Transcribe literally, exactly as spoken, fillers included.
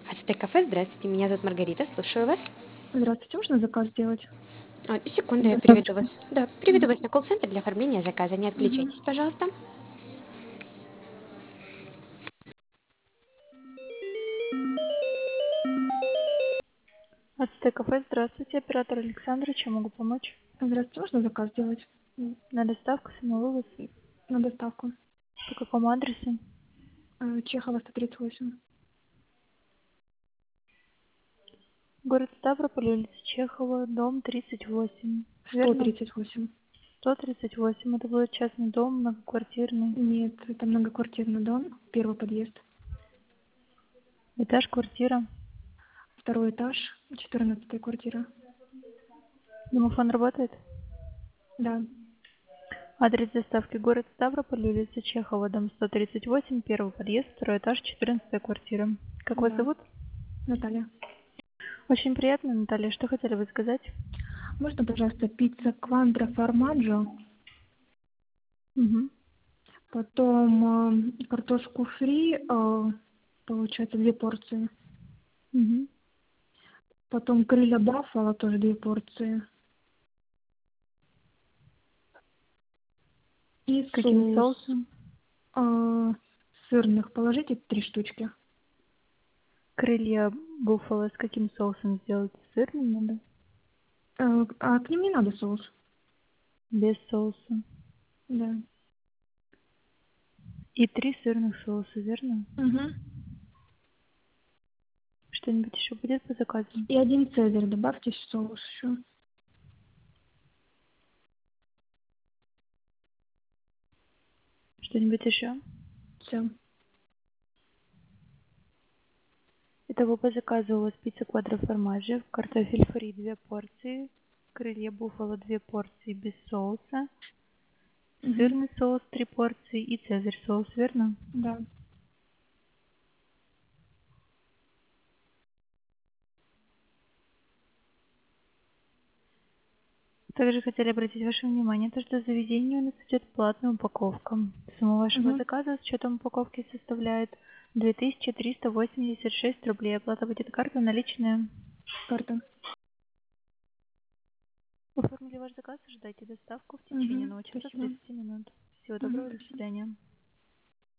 Ацтек кафе, здравствуйте, меня зовут Маргарита, слушаю вас. Здравствуйте, можно заказ сделать? А, секунду, я переведу Доставочку. вас. Да, переведу Мгм. вас на колл-центр для оформления заказа. Не Мгм. отключайтесь, пожалуйста. Ацтек кафе, здравствуйте, оператор Александра, чем могу помочь? Здравствуйте, можно заказ сделать? М, На доставку, самовывоз, На доставку. по какому адресу? Э, Чехова сто тридцать восемь. Город Ставрополь, улица Чехова, дом тридцать восемь. сто Верно? тридцать восемь. сто тридцать восемь. Это будет частный дом, многоквартирный. Нет, это многоквартирный дом, первый подъезд. Этаж, квартира. Второй этаж, четырнадцатая квартира. Домофон работает? Да. Адрес доставки город Ставрополь, улица Чехова, дом сто тридцать восемь, первый подъезд, второй этаж, четырнадцатая квартира. Как вас Да. зовут? Наталья. Очень приятно, Наталья. Что хотели бы сказать? Можно, пожалуйста, пицца Квандро Формаджо, Угу. потом э, картошку фри, э, получается, две порции. Угу. Потом крылья баффало, тоже две порции. И Каким соус соусом? э, сырных положите три штучки. Крылья буффало с каким соусом сделать? Сырным надо? Э, А к ним не надо соус. Без соуса. Да. И три сырных соуса, верно? Угу. Что-нибудь еще будет по заказу? И один цезарь добавьте в соус еще. Что-нибудь еще? Все. Итого по заказу у вас пицца квадроформажи, картофель фри две порции, крылья буффало две порции без соуса, Угу. сырный соус три порции и цезарь соус, верно? Да. Также хотели обратить ваше внимание, то, что в заведении у нас идет платная упаковка. Сумма вашего Угу. заказа с учетом упаковки составляет две тысячи триста восемьдесят шесть рублей. Оплата будет карта наличная. Карта. Оформили ваш заказ, ожидайте доставку в течение Угу. одного часа Спасибо. тридцати минут. Всего Угу. доброго, до Спасибо. свидания.